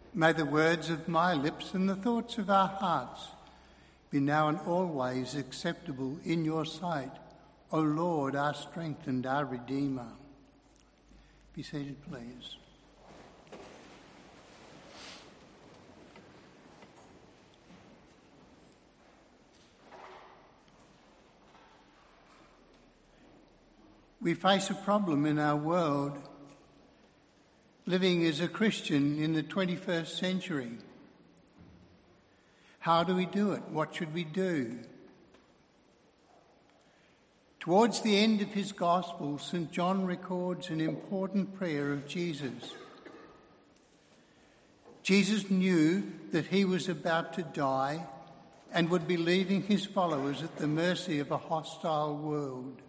May the words of my lips and the thoughts of our hearts be now and always acceptable in your sight, O Lord, our strength and our Redeemer. Be seated, please. We face a problem in our world, living as a Christian in the 21st century. How do we do it? What should we do? Towards the end of his Gospel, St. John records an important prayer of Jesus. Jesus knew that he was about to die and would be leaving his followers at the mercy of a hostile world.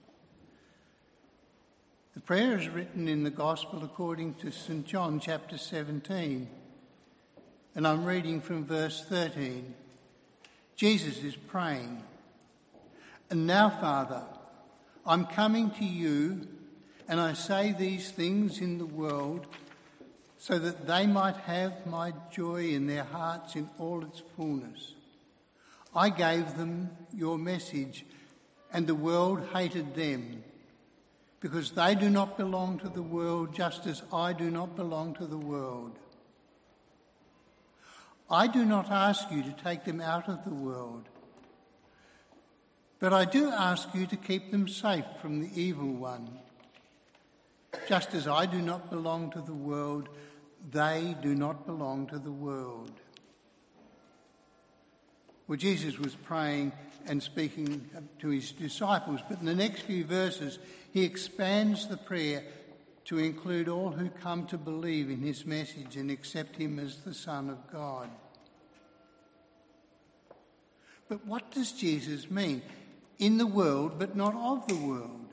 The prayer is written in the Gospel according to St. John chapter 17, and I'm reading from verse 13. Jesus is praying, "And now, Father, I'm coming to you, and I say these things in the world so that they might have my joy in their hearts in all its fullness. I gave them your message, and the world hated them, because they do not belong to the world, just as I do not belong to the world. I do not ask you to take them out of the world, but I do ask you to keep them safe from the evil one. Just as I do not belong to the world, they do not belong to the world." Well, Jesus was praying and speaking to his disciples, but in the next few verses he expands the prayer to include all who come to believe in his message and accept him as the Son of God. But what does Jesus mean? In the world, but not of the world.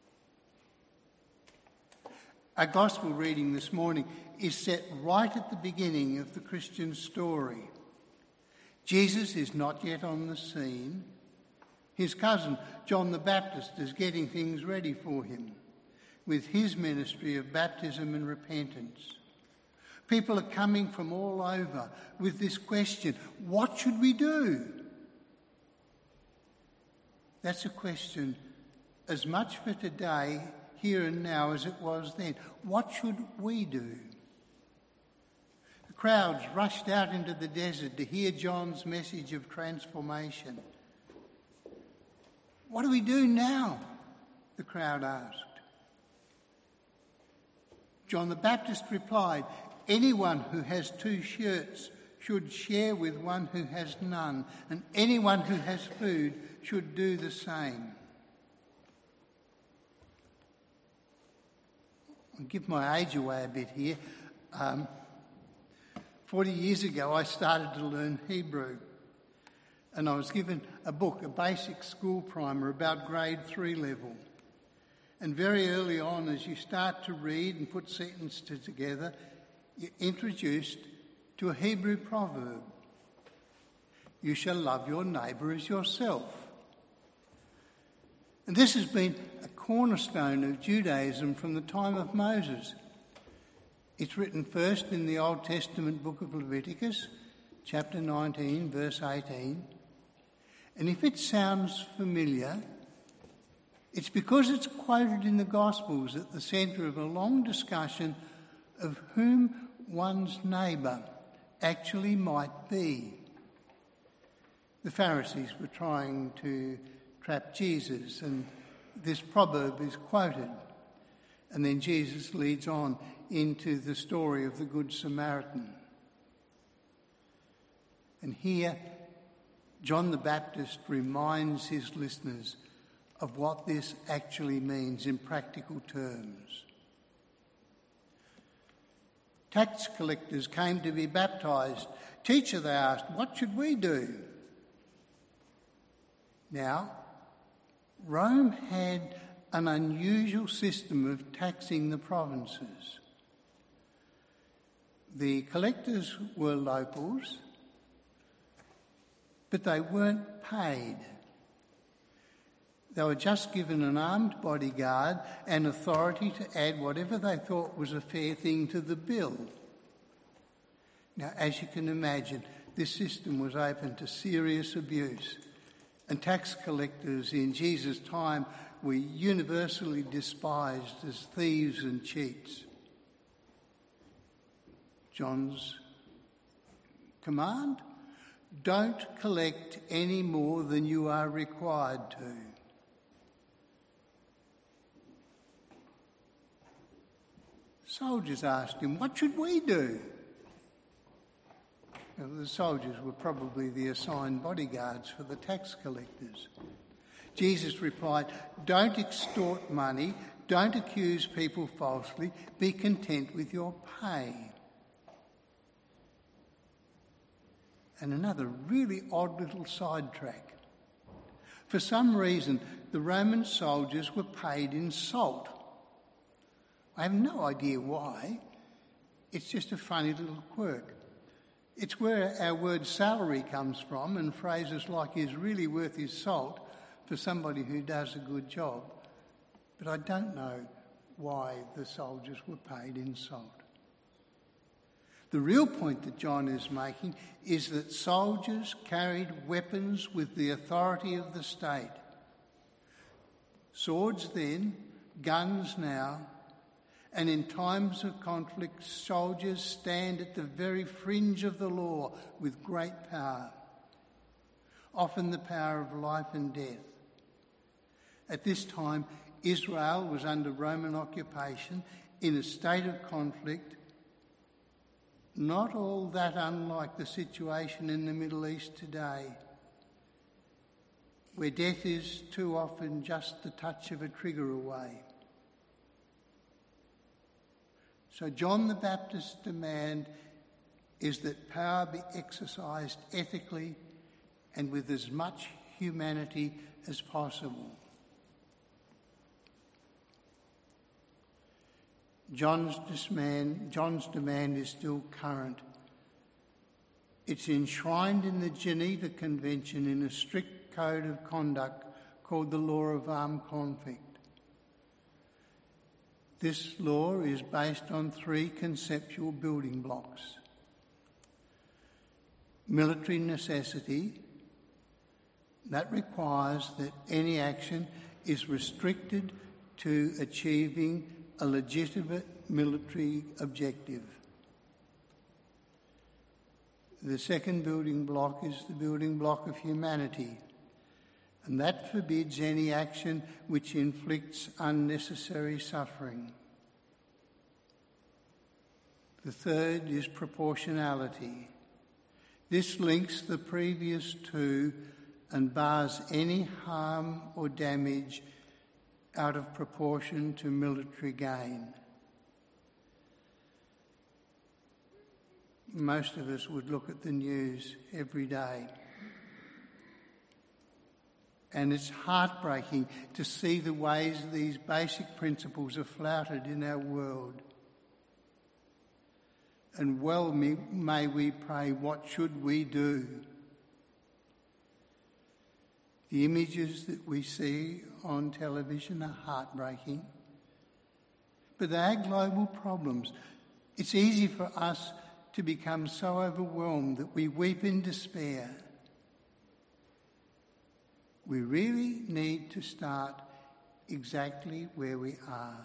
Our Gospel reading this morning is set right at the beginning of the Christian story. Jesus is not yet on the scene. His cousin, John the Baptist, is getting things ready for him with his ministry of baptism and repentance. People are coming from all over with this question, what should we do? That's a question as much for today, here and now, as it was then. What should we do? The crowds rushed out into the desert to hear John's message of transformation. "What do we do now?" the crowd asked. John the Baptist replied, "Anyone who has 2 shirts should share with one who has none, and anyone who has food should do the same." I'll give my age away a bit here. 40 years ago I started to learn Hebrew, and I was given a book, a basic school primer about grade 3 level. And very early on, as you start to read and put sentences together, you're introduced to a Hebrew proverb. "You shall love your neighbour as yourself." And this has been a cornerstone of Judaism from the time of Moses. It's written first in the Old Testament book of Leviticus, chapter 19, verse 18. And if it sounds familiar, it's because it's quoted in the Gospels at the centre of a long discussion of whom one's neighbour actually might be. The Pharisees were trying to trap Jesus, and this proverb is quoted. And then Jesus leads on into the story of the Good Samaritan. And here, John the Baptist reminds his listeners of what this actually means in practical terms. Tax collectors came to be baptised. "Teacher," they asked, "what should we do?" Now, Rome had an unusual system of taxing the provinces. The collectors were locals, but they weren't paid. They were just given an armed bodyguard and authority to add whatever they thought was a fair thing to the bill. Now, as you can imagine, this system was open to serious abuse, and tax collectors in Jesus' time were universally despised as thieves and cheats. John's command: don't collect any more than you are required to. Soldiers asked him, "What should we do?" Now, the soldiers were probably the assigned bodyguards for the tax collectors. Jesus replied, "Don't extort money, don't accuse people falsely, be content with your pay." And another really odd little sidetrack. For some reason, the Roman soldiers were paid in salt. I have no idea why. It's just a funny little quirk. It's where our word salary comes from, and phrases like "is really worth his salt" for somebody who does a good job. But I don't know why the soldiers were paid in salt. The real point that John is making is that soldiers carried weapons with the authority of the state. Swords then, guns now, and in times of conflict, soldiers stand at the very fringe of the law with great power, often the power of life and death. At this time, Israel was under Roman occupation in a state of conflict, not all that unlike the situation in the Middle East today, where death is too often just the touch of a trigger away. So John the Baptist's demand is that power be exercised ethically and with as much humanity as possible. John's demand is still current. It's enshrined in the Geneva Convention in a strict code of conduct called the Law of Armed Conflict. This law is based on three conceptual building blocks: military necessity, that requires that any action is restricted to achieving a legitimate military objective. The second building block is the building block of humanity, and that forbids any action which inflicts unnecessary suffering. The third is proportionality. This links the previous two and bars any harm or damage out of proportion to military gain. Most of us would look at the news every day, and it's heartbreaking to see the ways these basic principles are flouted in our world. And well may we pray, what should we do? The images that we see on television are heartbreaking, but they are global problems. It's easy for us to become so overwhelmed that we weep in despair. We really need to start exactly where we are.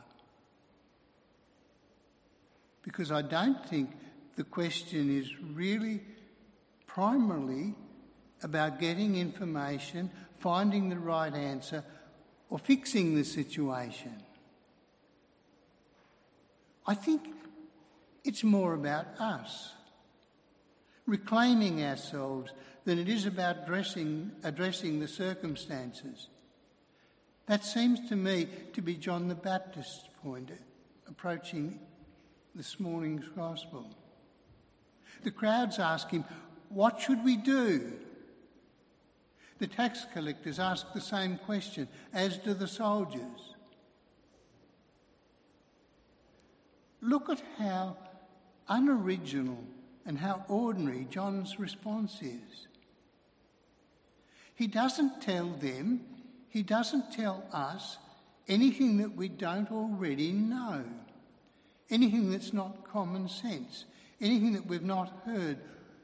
Because I don't think the question is really primarily about getting information, finding the right answer, or fixing the situation. I think it's more about us, reclaiming ourselves, than it is about addressing the circumstances. That seems to me to be John the Baptist's point approaching this morning's gospel. The crowds ask him, "What should we do?" The tax collectors ask the same question, as do the soldiers. Look at how unoriginal and how ordinary John's response is. He doesn't tell them, he doesn't tell us anything that we don't already know, anything that's not common sense, anything that we've not heard.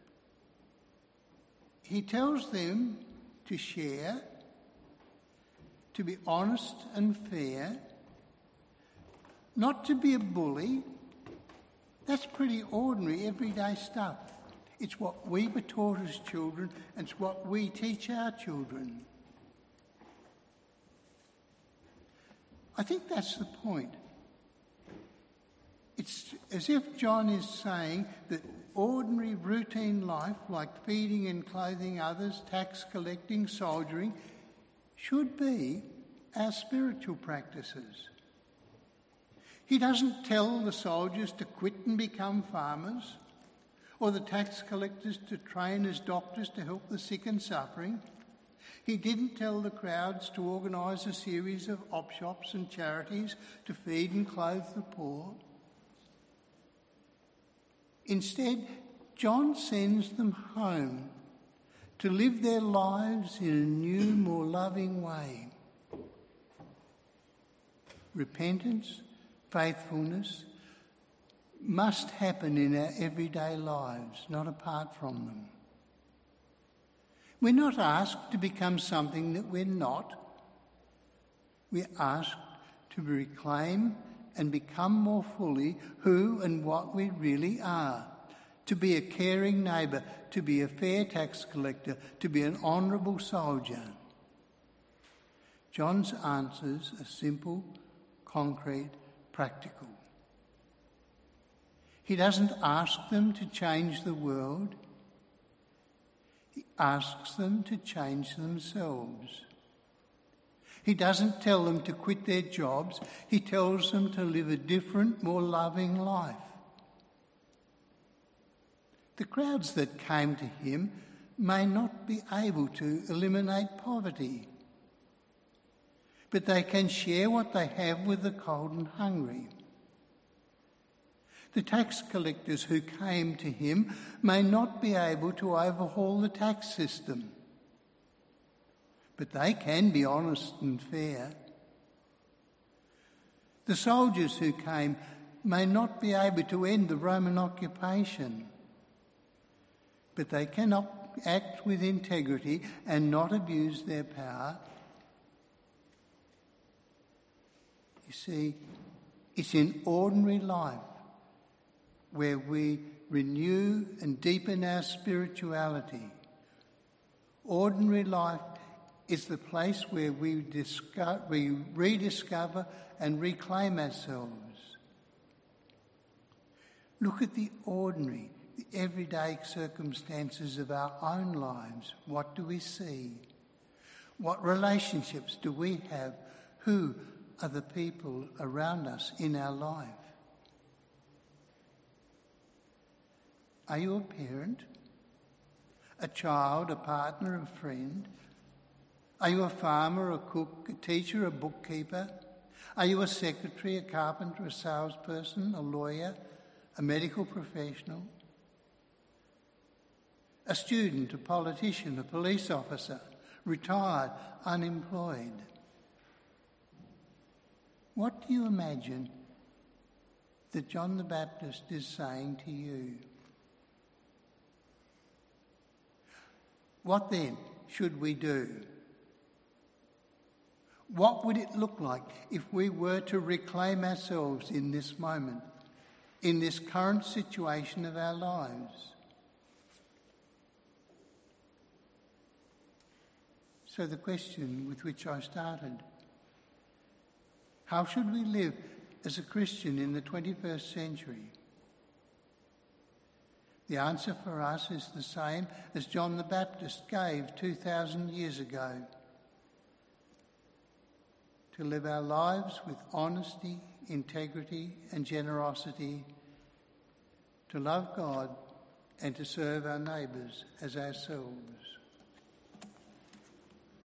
He tells them to share, to be honest and fair, not to be a bully. That's pretty ordinary, everyday stuff. It's what we were taught as children, and it's what we teach our children. I think that's the point. It's as if John is saying that ordinary routine life, like feeding and clothing others, tax collecting, soldiering, should be our spiritual practices. He doesn't tell the soldiers to quit and become farmers, or the tax collectors to train as doctors to help the sick and suffering. He didn't tell the crowds to organise a series of op shops and charities to feed and clothe the poor. Instead, John sends them home to live their lives in a new, more loving way. Repentance, faithfulness must happen in our everyday lives, not apart from them. We're not asked to become something that we're not. We're asked to reclaim and become more fully who and what we really are. To be a caring neighbour, to be a fair tax collector, to be an honourable soldier. John's answers are simple, concrete, practical. He doesn't ask them to change the world. He asks them to change themselves. He doesn't tell them to quit their jobs. He tells them to live a different, more loving life. The crowds that came to him may not be able to eliminate poverty, but they can share what they have with the cold and hungry. The tax collectors who came to him may not be able to overhaul the tax system, but they can be honest and fair. The soldiers who came may not be able to end the Roman occupation, but they cannot act with integrity and not abuse their power. You see, it's in ordinary life where we renew and deepen our spirituality. Ordinary life is the place where we rediscover and reclaim ourselves. Look at the ordinary, the everyday circumstances of our own lives. What do we see? What relationships do we have? Who are the people around us in our life? Are you a parent, a child, a partner, a friend? Are you a farmer, a cook, a teacher, a bookkeeper? Are you a secretary, a carpenter, a salesperson, a lawyer, a medical professional? A student, a politician, a police officer, retired, unemployed? What do you imagine that John the Baptist is saying to you? What then should we do? What would it look like if we were to reclaim ourselves in this moment, in this current situation of our lives? So the question with which I started, how should we live as a Christian in the 21st century? The answer for us is the same as John the Baptist gave 2,000 years ago. To live our lives with honesty, integrity and generosity, to love God and to serve our neighbours as ourselves.